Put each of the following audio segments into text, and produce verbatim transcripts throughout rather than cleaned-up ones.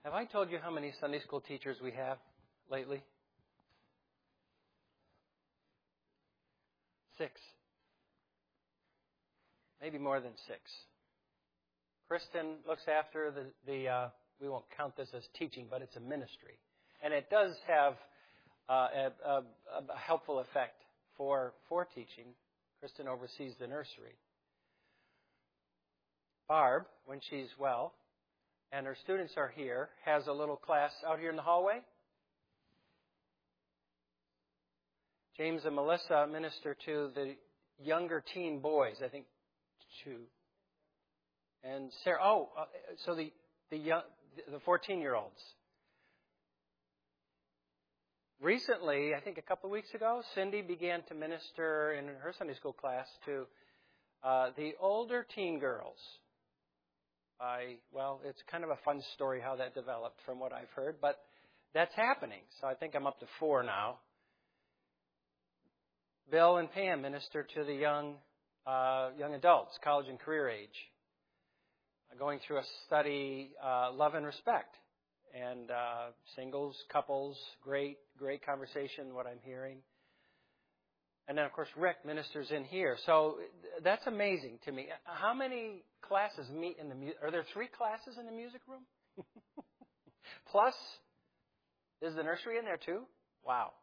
Have I told you how many Sunday school teachers we have lately? Six. Maybe more than six. Kristen looks after the, the uh, we won't count this as teaching, but it's a ministry. And it does have uh, a, a, a helpful effect for, for teaching. Kristen oversees the nursery. Barb, when she's well, and her students are here, has a little class out here in the hallway. James and Melissa minister to the younger teen boys, I think two. And Sarah, oh, uh, so the the young, the fourteen-year-olds. Recently, I think a couple of weeks ago, Cindy began to minister in her Sunday school class to uh, the older teen girls. I, well, it's kind of a fun story how that developed from what I've heard, but that's happening. So I think I'm up to four now. Bill and Pam minister to the young uh, young adults, college and career age, going through a study, uh, Love and Respect, and uh, singles, couples, great, great conversation, what I'm hearing. And then, of course, Rick ministers in here. So that's amazing to me. How many classes meet in the music? Are there three classes in the music room? Plus, is the nursery in there too? Wow.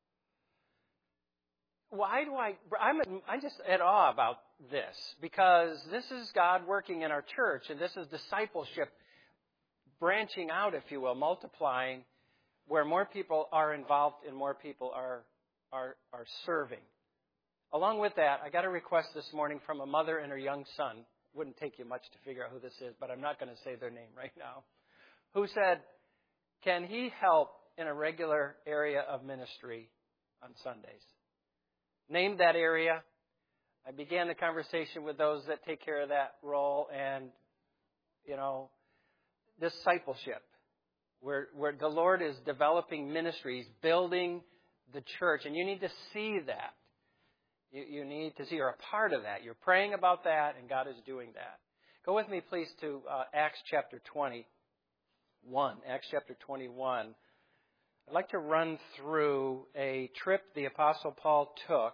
Why do I, I'm, I'm just at awe about this, because this is God working in our church, and this is discipleship branching out, if you will, multiplying, where more people are involved and more people are, are, are serving. Along with that, I got a request this morning from a mother and her young son. It wouldn't take you much to figure out who this is, but I'm not going to say their name right now. Who said, can he help in a regular area of ministry on Sundays? Named that area. I began the conversation with those that take care of that role, and, you know, discipleship, where, where the Lord is developing ministries, building the church, and you need to see that. You, you need to see you're a part of that. You're praying about that, and God is doing that. Go with me, please, to uh, Acts chapter twenty-one. Acts chapter twenty-one. I'd like to run through a trip the Apostle Paul took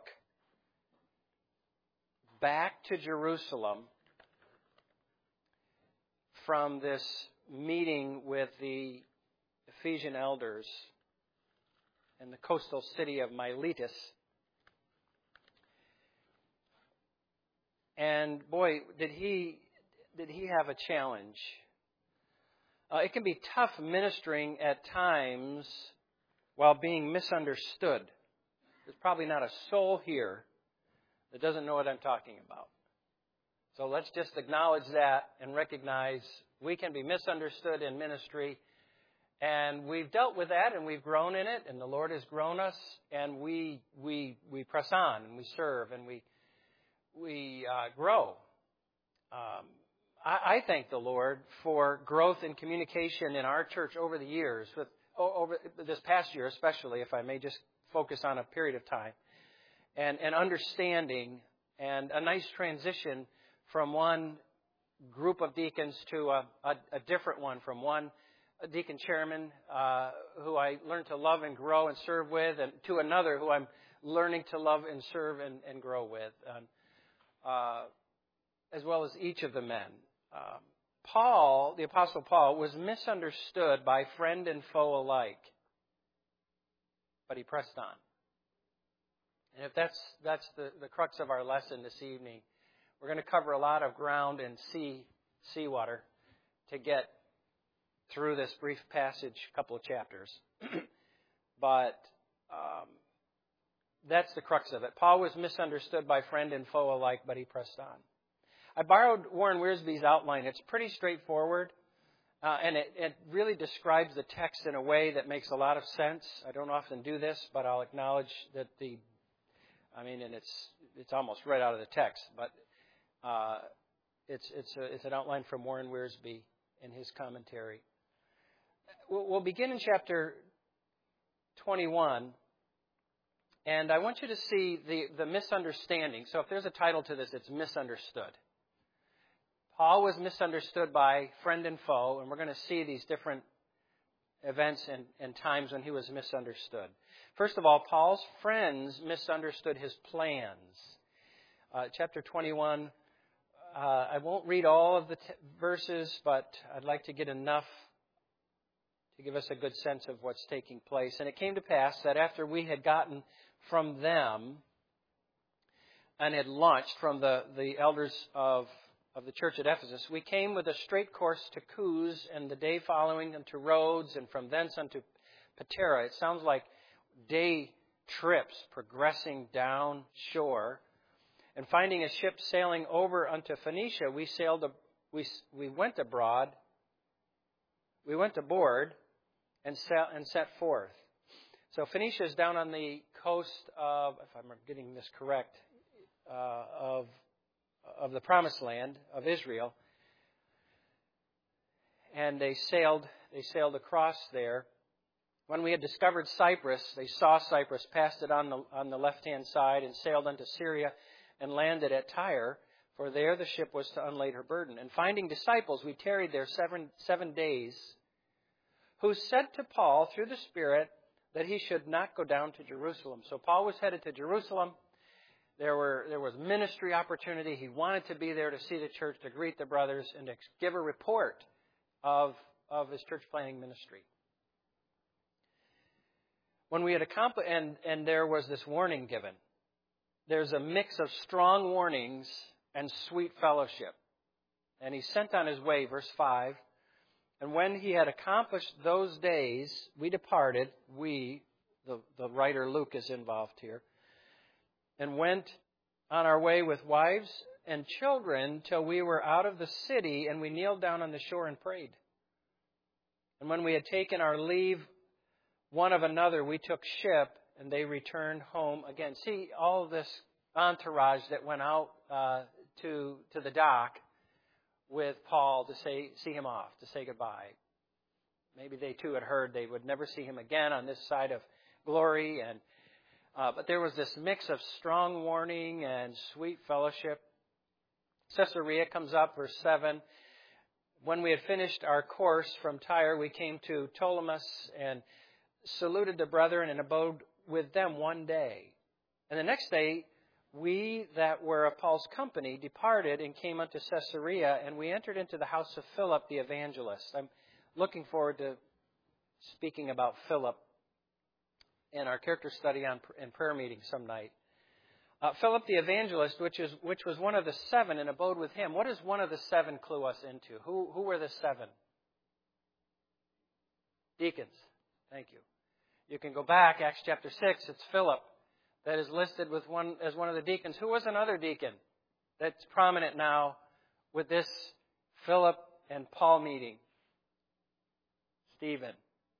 back to Jerusalem from this meeting with the Ephesian elders in the coastal city of Miletus. And boy, did he did he have a challenge. Uh, it can be tough ministering at times while being misunderstood. There's probably not a soul here that doesn't know what I'm talking about. So let's just acknowledge that and recognize we can be misunderstood in ministry. And we've dealt with that, and we've grown in it, and the Lord has grown us, and we we we press on, and we serve, and we we uh, grow. Um, I, I thank the Lord for growth in communication in our church over the years, with over this past year especially, if I may just focus on a period of time, and, and understanding, and a nice transition from one group of deacons to a, a, a different one, from one deacon chairman uh, who I learned to love and grow and serve with, and to another who I'm learning to love and serve and, and grow with, and, uh, as well as each of the men. Um, Paul, the Apostle Paul, was misunderstood by friend and foe alike, but he pressed on. And if that's that's the, the crux of our lesson this evening, we're going to cover a lot of ground and sea seawater to get through this brief passage, couple of chapters. But um, that's the crux of it. Paul was misunderstood by friend and foe alike, but he pressed on. I borrowed Warren Wiersbe's outline. It's pretty straightforward, uh, and it, it really describes the text in a way that makes a lot of sense. I don't often do this, but I'll acknowledge that the, I mean, and it's it's almost right out of the text, but uh, it's it's a, it's an outline from Warren Wiersbe in his commentary. We'll, we'll begin in chapter twenty-one. And I want you to see the, the misunderstanding. So if there's a title to this, it's Misunderstood. Paul was misunderstood by friend and foe, and we're going to see these different events and, and times when he was misunderstood. First of all, Paul's friends misunderstood his plans. Uh, chapter twenty-one, uh, I won't read all of the t- verses, but I'd like to get enough to give us a good sense of what's taking place. And it came to pass that after we had gotten from them and had launched from the, the elders of, of the church at Ephesus, we came with a straight course to Coos, and the day following unto Rhodes, and from thence unto Patera. It sounds like day trips progressing down shore. And finding a ship sailing over unto Phoenicia, we sailed, we, we went abroad, we went aboard, and, sail, and set forth. So Phoenicia is down on the coast of, if I'm getting this correct, uh, of, of the Promised Land of Israel. And they sailed, they sailed across there. When we had discovered Cyprus, they saw Cyprus, passed it on the, on the left-hand side, and sailed unto Syria, and landed at Tyre, for there the ship was to unlade her burden. And finding disciples, we tarried there seven, seven days, who said to Paul through the Spirit that he should not go down to Jerusalem. So Paul was headed to Jerusalem. There were there was ministry opportunity. He wanted to be there to see the church, to greet the brothers, and to give a report of, of his church planting ministry. When we had accomplished, and, and there was this warning given. There's a mix of strong warnings and sweet fellowship. And he sent on his way, verse five, and when he had accomplished those days, we departed, we, the, the writer Luke is involved here, and went on our way with wives and children till we were out of the city, and we kneeled down on the shore and prayed. And when we had taken our leave one of another, we took ship, and they returned home again. See, all of this entourage that went out uh, to to the dock with Paul to say see him off, to say goodbye. Maybe they too had heard they would never see him again on this side of glory, and uh, but there was this mix of strong warning and sweet fellowship. Caesarea comes up, verse seven. When we had finished our course from Tyre, we came to Ptolemais and saluted the brethren and abode with them one day. And the next day, we that were of Paul's company departed and came unto Caesarea, and we entered into the house of Philip the evangelist. I'm looking forward to speaking about Philip in our character study on in prayer meeting some night. Uh, Philip the evangelist, which is which was one of the seven, and abode with him. What does one of the seven clue us into? Who who were the seven? Deacons. Thank you. You can go back, Acts chapter six, it's Philip that is listed with one as one of the deacons. Who was another deacon that's prominent now with this Philip and Paul meeting? Stephen.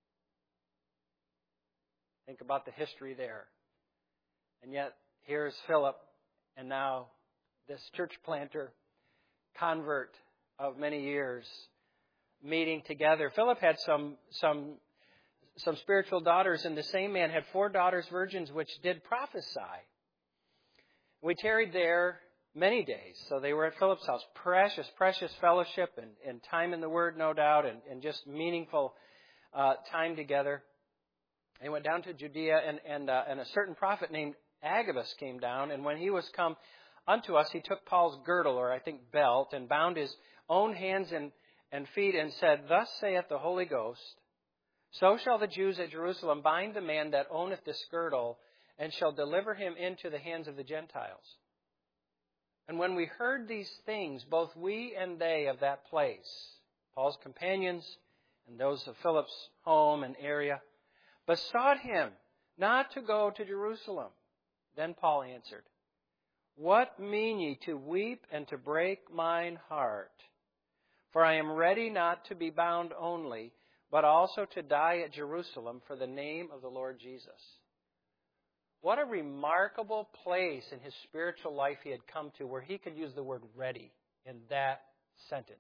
Think about the history there. And yet, here's Philip, and now this church planter, convert of many years, meeting together. Philip had some some some spiritual daughters, and the same man had four daughters virgins which did prophesy. We tarried there many days. So they were at Philip's house. Precious, precious fellowship and, and time in the Word, no doubt, and, and just meaningful uh, time together. They went down to Judea, and, and, uh, and a certain prophet named Agabus came down, and when he was come unto us, he took Paul's girdle, or I think belt, and bound his own hands and, and feet, and said, Thus saith the Holy Ghost, So shall the Jews at Jerusalem bind the man that owneth this girdle, and shall deliver him into the hands of the Gentiles. And when we heard these things, both we and they of that place, Paul's companions and those of Philip's home and area, besought him not to go to Jerusalem. Then Paul answered, What mean ye to weep and to break mine heart? For I am ready not to be bound only, but also to die at Jerusalem for the name of the Lord Jesus. What a remarkable place in his spiritual life he had come to where he could use the word ready in that sentence.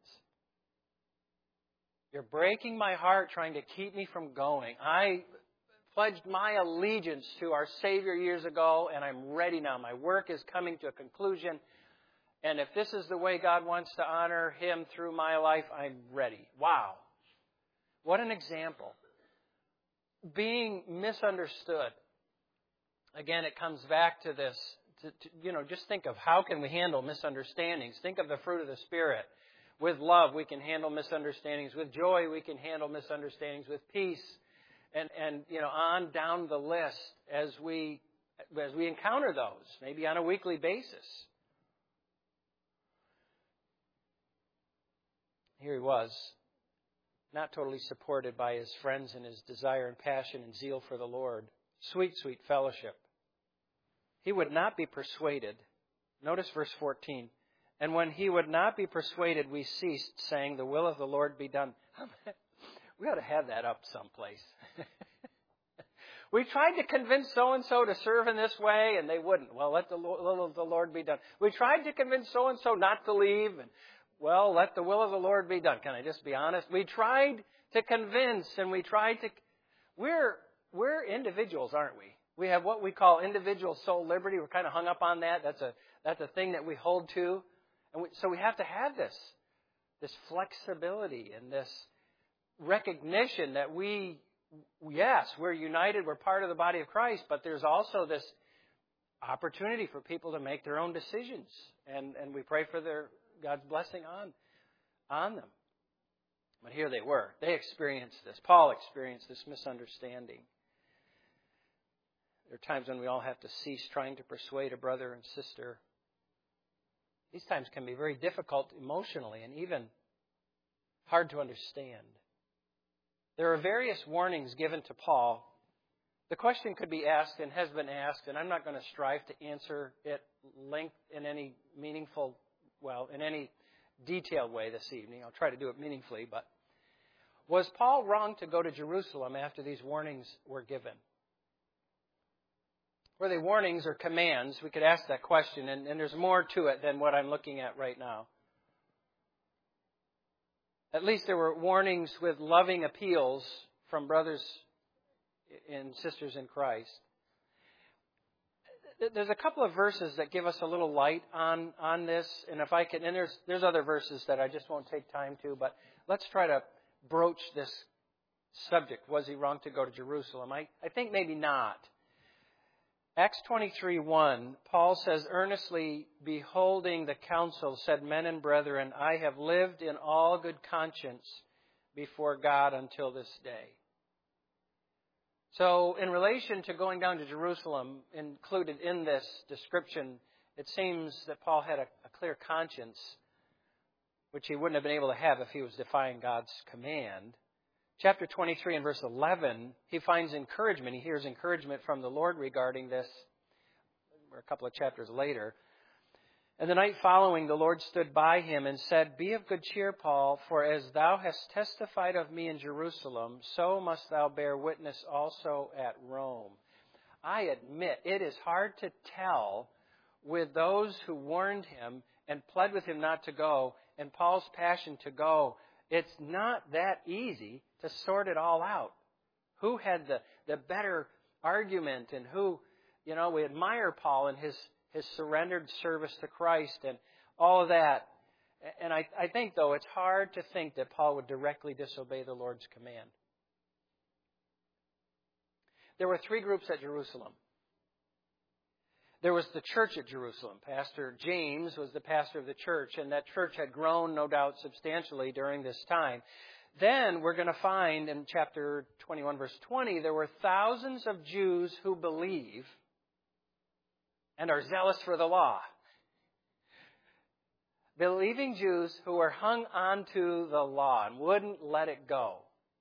You're breaking my heart trying to keep me from going. I pledged my allegiance to our Savior years ago, and I'm ready now. My work is coming to a conclusion. And if this is the way God wants to honor him through my life, I'm ready. Wow. What an example. being misunderstood. Again, it comes back to this. To, to, you know, just think of how can we handle misunderstandings. Think of the fruit of the Spirit. With love, we can handle misunderstandings. With joy, we can handle misunderstandings. With peace, and and you know, on down the list as we as we encounter those, maybe on a weekly basis. Here he was, not totally supported by his friends in his desire and passion and zeal for the Lord. Sweet, sweet fellowship. He would not be persuaded. Notice verse fourteen. And when he would not be persuaded, we ceased, saying, the will of the Lord be done. We ought to have that up someplace. We tried to convince so-and-so to serve in this way, and they wouldn't. Well, let the will of the Lord be done. We tried to convince so-and-so not to leave, and, well, let the will of the Lord be done. Can I just be honest? We tried to convince, and we tried to... We're, we're individuals, aren't we? We have what we call individual soul liberty. We're kind of hung up on that. That's a, that's a thing that we hold to. And we, so we have to have this, this flexibility and this recognition that we, yes, we're united, we're part of the body of Christ, but there's also this opportunity for people to make their own decisions. And, and we pray for their God's blessing on, on them. But here they were. They experienced this. Paul experienced this misunderstanding. There are times when we all have to cease trying to persuade a brother and sister. These times can be very difficult emotionally and even hard to understand. There are various warnings given to Paul. The question could be asked and has been asked, and I'm not going to strive to answer it length in any meaningful, well, in any detailed way this evening. I'll try to do it meaningfully, but was Paul wrong to go to Jerusalem after these warnings were given? Were they warnings or commands? We could ask that question, and, and there's more to it than what I'm looking at right now. At least there were warnings with loving appeals from brothers and sisters in Christ. There's a couple of verses that give us a little light on, on this, and if I can, and there's there's other verses that I just won't take time to, but let's try to broach this subject. Was he wrong to go to Jerusalem? I, I think maybe not. Acts twenty-three one, Paul says, earnestly beholding the council, said, men and brethren, I have lived in all good conscience before God until this day. So in relation to going down to Jerusalem, included in this description, it seems that Paul had a, a clear conscience, which he wouldn't have been able to have if he was defying God's command. Chapter twenty-three and verse eleven, he finds encouragement. He hears encouragement from the Lord regarding this. We're a couple of chapters later. And the night following, the Lord stood by him and said, be of good cheer, Paul, for as thou hast testified of me in Jerusalem, so must thou bear witness also at Rome. I admit, it is hard to tell with those who warned him and pled with him not to go, and Paul's passion to go. It's not that easy to sort it all out. Who had the, the better argument, and who, you know, we admire Paul and his, his surrendered service to Christ and all of that. And I, I think, though, it's hard to think that Paul would directly disobey the Lord's command. There were three groups at Jerusalem. There was the church at Jerusalem. Pastor James was the pastor of the church, and that church had grown, no doubt, substantially during this time. Then we're going to find in chapter twenty-one, verse twenty, there were thousands of Jews who believe and are zealous for the law. Believing Jews who were hung onto the law and wouldn't let it go.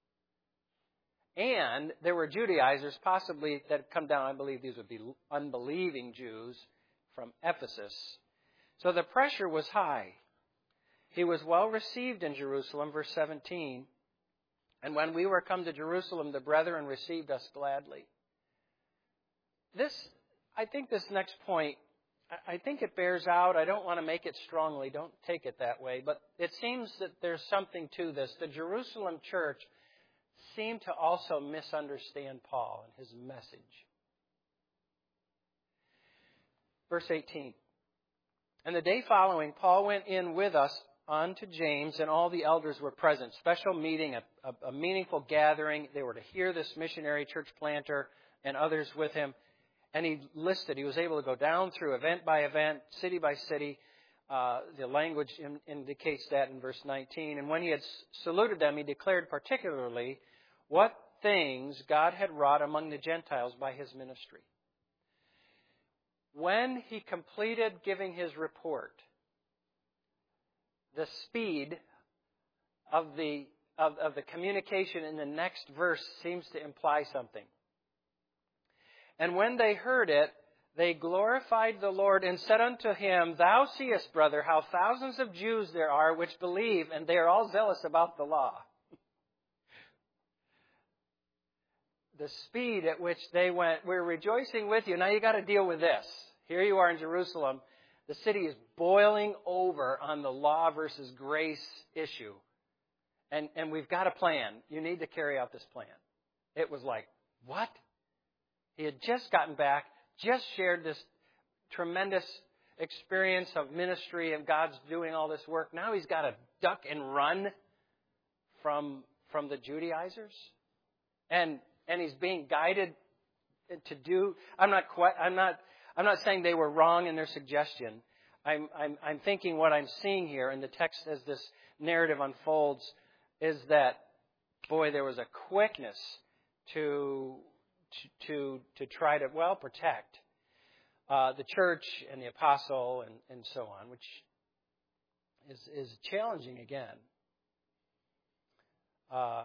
And there were Judaizers, possibly, that had come down. I believe these would be unbelieving Jews from Ephesus. So the pressure was high. He was well received in Jerusalem, verse seventeen. And when we were come to Jerusalem, the brethren received us gladly. This, I think this next point, I think it bears out. I don't want to make it strongly. Don't take it that way. But it seems that there's something to this. The Jerusalem church seemed to also misunderstand Paul and his message. Verse eighteen. And the day following, Paul went in with us unto James, and all the elders were present. Special meeting, a, a, a meaningful gathering. They were to hear this missionary church planter and others with him. And he listed, he was able to go down through event by event, city by city. Uh, the language in, indicates that in verse nineteen. And when he had saluted them, he declared particularly what things God had wrought among the Gentiles by his ministry. When he completed giving his report, the speed of the of, of the communication in the next verse seems to imply something. And when they heard it, they glorified the Lord and said unto him, Thou seest, brother, how thousands of Jews there are which believe, and they are all zealous about the law. The speed at which they went, we're rejoicing with you. Now you got to deal with this. Here you are in Jerusalem. The city is boiling over on the law versus grace issue. And, and we've got a plan. You need to carry out this plan. It was like, what? He had just gotten back, just shared this tremendous experience of ministry and God's doing all this work. Now he's got to duck and run from, from the Judaizers. And and he's being guided to do. I'm not quite. I'm not. I'm not saying they were wrong in their suggestion. I'm. I'm. I'm thinking what I'm seeing here in the text as this narrative unfolds is that, boy, there was a quickness to to to, to try to well protect uh, the church and the apostle and, and so on, which is is challenging again. Uh,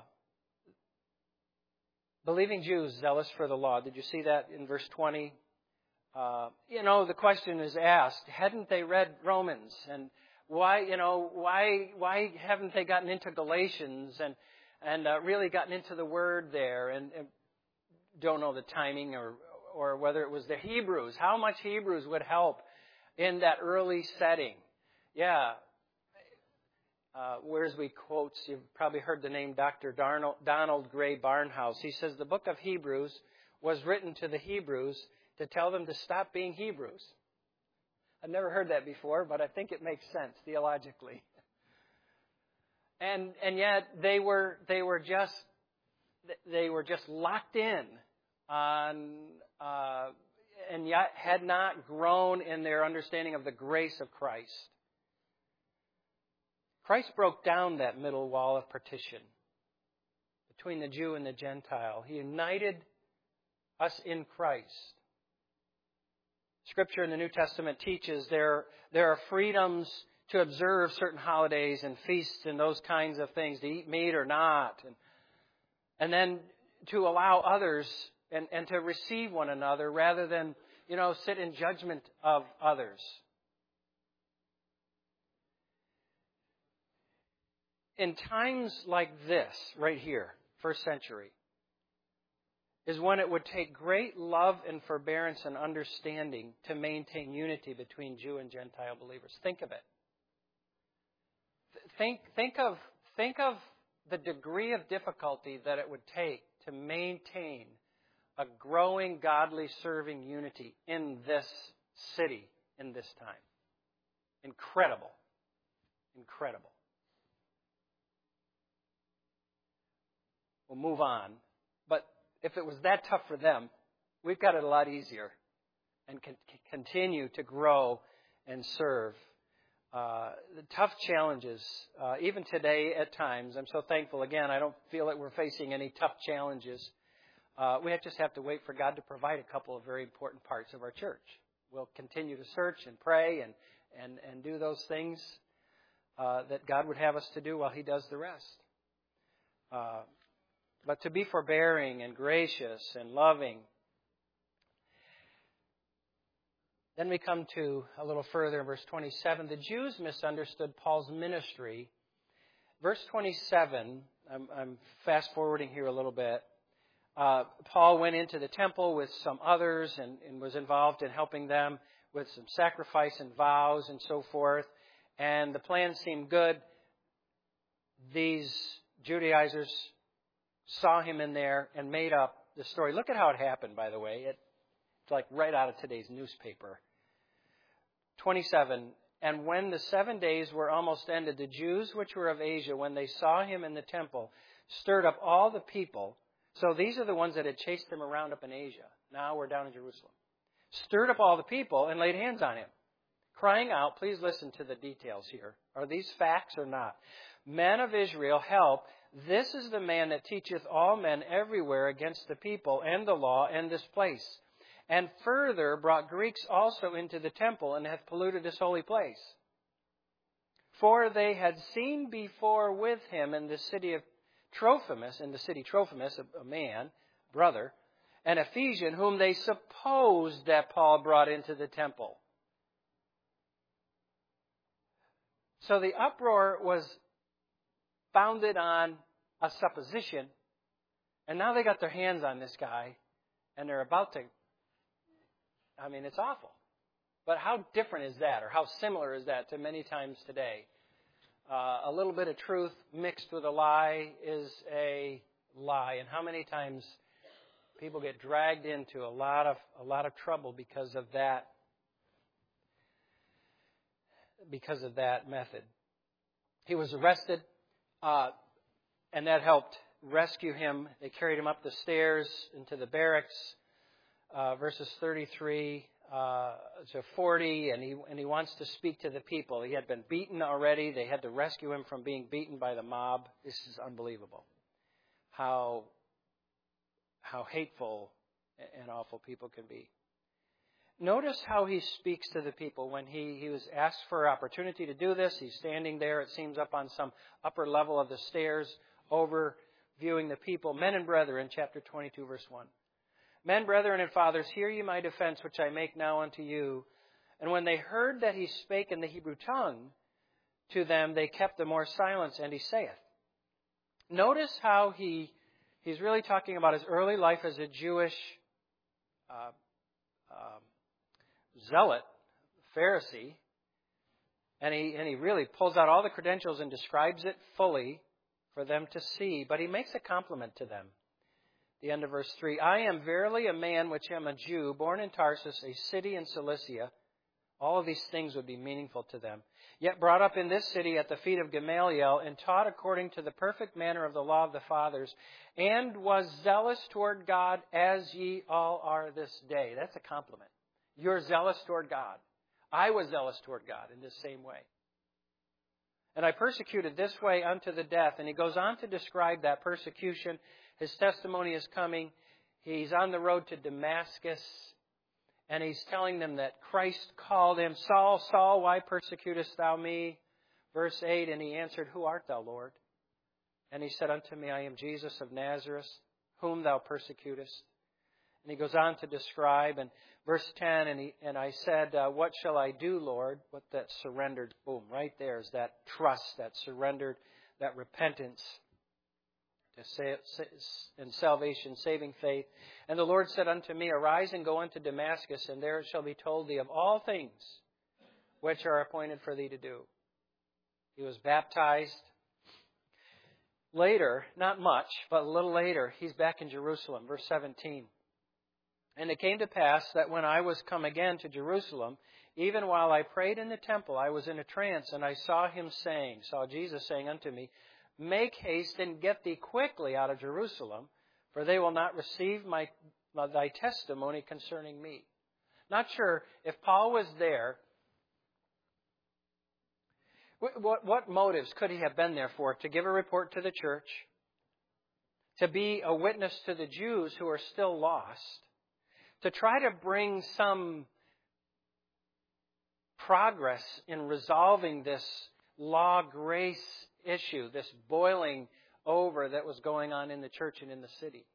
Believing Jews zealous for the law. Did you see that in verse twenty? Uh, you know, the question is asked, hadn't they read Romans? And why, you know, why why haven't they gotten into Galatians and and uh, really gotten into the Word there? And, and don't know the timing or or whether it was the Hebrews. How much Hebrews would help in that early setting? Yeah. Uh, Wiersbe quotes, you've probably heard the name Doctor Darnold, Donald Gray Barnhouse. He says the book of Hebrews was written to the Hebrews to tell them to stop being Hebrews. I've never heard that before, but I think it makes sense theologically. And and yet they were they were just they were just locked in on uh, and yet had not grown in their understanding of the grace of Christ. Christ broke down that middle wall of partition between the Jew and the Gentile. He united us in Christ. Scripture in the New Testament teaches there, there are freedoms to observe certain holidays and feasts and those kinds of things, to eat meat or not. And, and then to allow others and, and to receive one another rather than, you know, sit in judgment of others. In times like this, right here, first century, is when it would take great love and forbearance and understanding to maintain unity between Jew and Gentile believers. Think of it. Think, think of, think of the degree of difficulty that it would take to maintain a growing, godly, serving unity in this city, in this time. Incredible. Incredible. We'll move on. But if it was that tough for them, we've got it a lot easier and can continue to grow and serve. Uh, the tough challenges, uh, even today at times, I'm so thankful. Again, I don't feel that we're facing any tough challenges. Uh, we just have to wait for God to provide a couple of very important parts of our church. We'll continue to search and pray and, and, and do those things uh, that God would have us to do while He does the rest. Uh, But to be forbearing and gracious and loving. Then we come to a little further in verse twenty-seven. The Jews misunderstood Paul's ministry. Verse twenty-seven, I'm, I'm fast forwarding here a little bit. Uh, Paul went into the temple with some others and, and was involved in helping them with some sacrifice and vows and so forth. And the plan seemed good. These Judaizers saw him in there and made up the story. Look at how it happened, by the way. It, it's like right out of today's newspaper. twenty-seven. And when the seven days were almost ended, the Jews which were of Asia, when they saw him in the temple, stirred up all the people. So these are the ones that had chased him around up in Asia. Now we're down in Jerusalem. Stirred up all the people and laid hands on him, crying out, please listen to the details here. Are these facts or not? Men of Israel, help. This is the man that teacheth all men everywhere against the people and the law and this place. And further brought Greeks also into the temple and hath polluted this holy place. For they had seen before with him in the city of Trophimus, in the city Trophimus, a, a man, brother, an Ephesian, whom they supposed that Paul brought into the temple. So the uproar was founded on a supposition, and now they got their hands on this guy, and they're about to, I mean, it's awful. But how different is that, or how similar is that to many times today? Uh, a little bit of truth mixed with a lie is a lie, and how many times people get dragged into a lot of a lot of trouble because of that, because of that method. He was arrested, uh, and that helped rescue him. They carried him up the stairs into the barracks, uh, verses thirty-three uh, to forty, and he and he wants to speak to the people. He had been beaten already. They had to rescue him from being beaten by the mob. This is unbelievable. How how hateful and awful people can be. Notice how he speaks to the people when he, he was asked for opportunity to do this. He's standing there, it seems, up on some upper level of the stairs, overviewing the people. Men and brethren, chapter twenty-two, verse one. Men, brethren, and fathers, hear ye my defense, which I make now unto you. And when they heard that he spake in the Hebrew tongue to them, they kept the more silence, and he saith. Notice how he he's really talking about his early life as a Jewish uh, um, zealot, Pharisee, and he and he really pulls out all the credentials and describes it fully for them to see. But he makes a compliment to them. The end of verse three. I am verily a man which am a Jew, born in Tarsus, a city in Cilicia. All of these things would be meaningful to them. Yet brought up in this city at the feet of Gamaliel, and taught according to the perfect manner of the law of the fathers, and was zealous toward God as ye all are this day. That's a compliment. You're zealous toward God. I was zealous toward God in this same way. And I persecuted this way unto the death. And he goes on to describe that persecution. His testimony is coming. He's on the road to Damascus. And he's telling them that Christ called him, Saul, Saul, why persecutest thou me? Verse eight, and he answered, Who art thou, Lord? And he said unto me, I am Jesus of Nazareth, whom thou persecutest. And he goes on to describe, and verse ten, and, he, and I said, uh, what shall I do, Lord? What that surrendered, boom, right there is that trust, that surrendered, that repentance to save, and salvation, saving faith. And the Lord said unto me, Arise and go unto Damascus, and there it shall be told thee of all things which are appointed for thee to do. He was baptized. Later, not much, but a little later, he's back in Jerusalem. Verse seventeen. And it came to pass that when I was come again to Jerusalem, even while I prayed in the temple, I was in a trance, and I saw him saying, saw Jesus saying unto me, Make haste and get thee quickly out of Jerusalem, for they will not receive my, my thy testimony concerning me. Not sure if Paul was there. What, what motives could he have been there for? To give a report to the church, to be a witness to the Jews who are still lost, to try to bring some progress in resolving this law-grace issue, this boiling over that was going on in the church and in the city.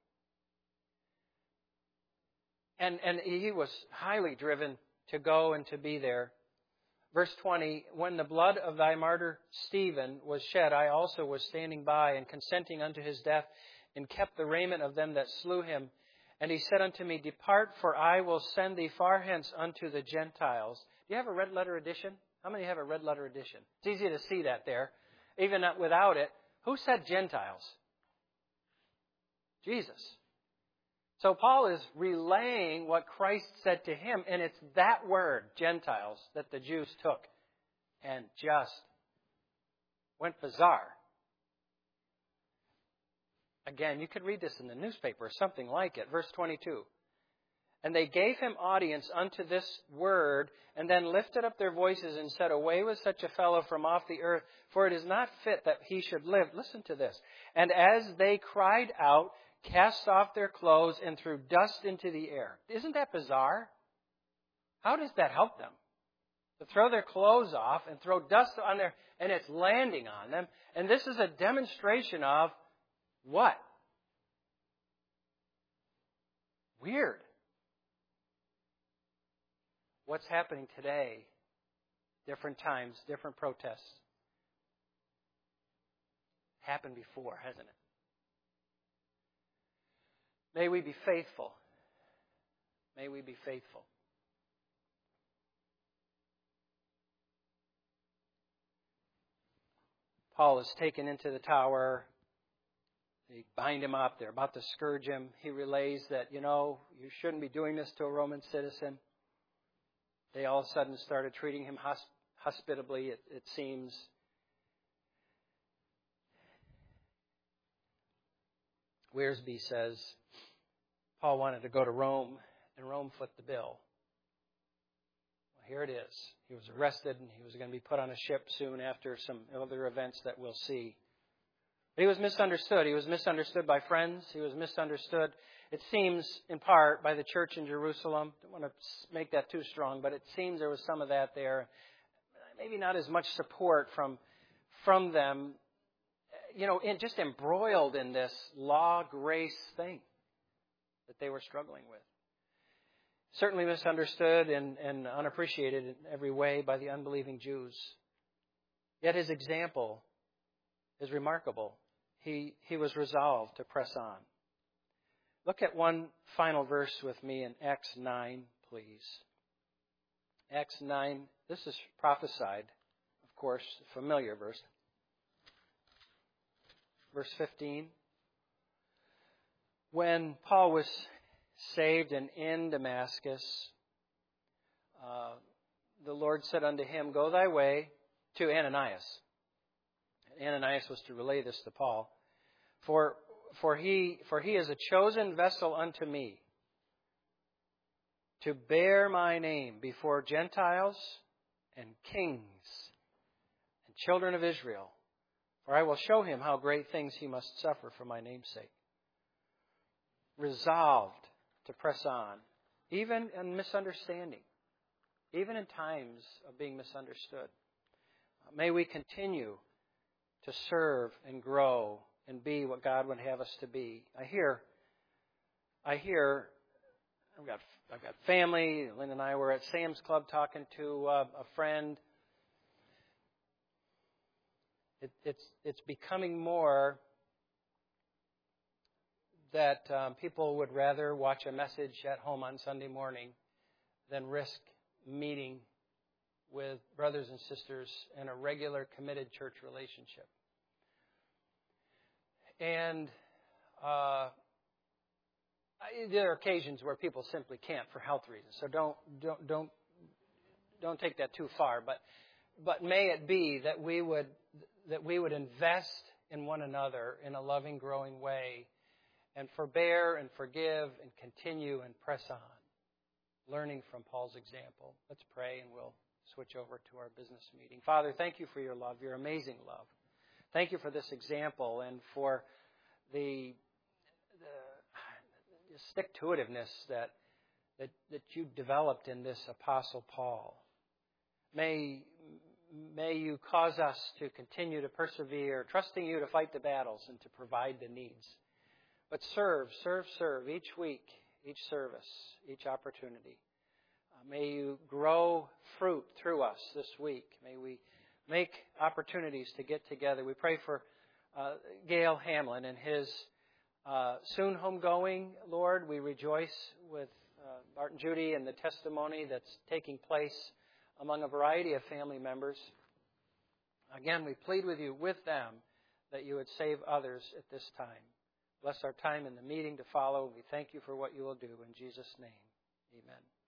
And, and he was highly driven to go and to be there. Verse twenty, when the blood of thy martyr Stephen was shed, I also was standing by and consenting unto his death, and kept the raiment of them that slew him. And he said unto me, Depart, for I will send thee far hence unto the Gentiles. Do you have a red letter edition? How many have a red letter edition? It's easy to see that there. Even without it, who said Gentiles? Jesus. So Paul is relaying what Christ said to him, and it's that word, Gentiles, that the Jews took and just went bizarre. Again, you could read this in the newspaper or something like it. Verse twenty-two. And they gave him audience unto this word, and then lifted up their voices and said, Away with such a fellow from off the earth, for it is not fit that he should live. Listen to this. And as they cried out, cast off their clothes and threw dust into the air. Isn't that bizarre? How does that help them? To throw their clothes off and throw dust on their, and it's landing on them. And this is a demonstration of what? Weird. What's happening today? Different times, different protests. Happened before, hasn't it? May we be faithful. May we be faithful. Paul is taken into the tower. They bind him up. They're about to scourge him. He relays that, you know, you shouldn't be doing this to a Roman citizen. They all of a sudden started treating him hosp- hospitably, it, it seems. Wearsby says Paul wanted to go to Rome, and Rome foot the bill. Well, here it is. He was arrested, and he was going to be put on a ship soon after some other events that we'll see. But he was misunderstood. He was misunderstood by friends. He was misunderstood, it seems, in part, by the church in Jerusalem. I don't want to make that too strong, but it seems there was some of that there. Maybe not as much support from, from them, you know, in, just embroiled in this law-grace thing that they were struggling with. Certainly misunderstood and, and unappreciated in every way by the unbelieving Jews. Yet his example is remarkable. He, he was resolved to press on. Look at one final verse with me in Acts nine, please. Acts nine, this is prophesied, of course, a familiar verse. Verse fifteen. When Paul was saved and in Damascus, uh, the Lord said unto him, Go thy way to Ananias. Ananias was to relay this to Paul. For, for, he, for he is a chosen vessel unto me to bear my name before Gentiles and kings and children of Israel. For I will show him how great things he must suffer for my name's sake. Resolved to press on, even in misunderstanding, even in times of being misunderstood. May we continue to serve and grow and be what God would have us to be. I hear, I hear, I've got, I've got family. Lynn and I were at Sam's Club talking to uh, a friend. It, it's it's becoming more that um, people would rather watch a message at home on Sunday morning than risk meeting with brothers and sisters in a regular, committed church relationship. And uh, there are occasions where people simply can't for health reasons. So don't don't don't don't take that too far. But but may it be that we would that we would invest in one another in a loving, growing way, and forbear and forgive and continue and press on, learning from Paul's example. Let's pray, and we'll switch over to our business meeting. Father, thank you for your love, your amazing love. Thank you for this example and for the, the, the stick-to-itiveness that, that, that you developed in this Apostle Paul. May, may you cause us to continue to persevere, trusting you to fight the battles and to provide the needs. But serve, serve, serve each week, each service, each opportunity. Uh, may you grow fruit through us this week. May we make opportunities to get together. We pray for uh, Gail Hamlin and his uh, soon homegoing, Lord. We rejoice with uh, Bart and Judy and the testimony that's taking place among a variety of family members. Again, we plead with you, with them, that you would save others at this time. Bless our time in the meeting to follow. We thank you for what you will do. In Jesus' name, amen.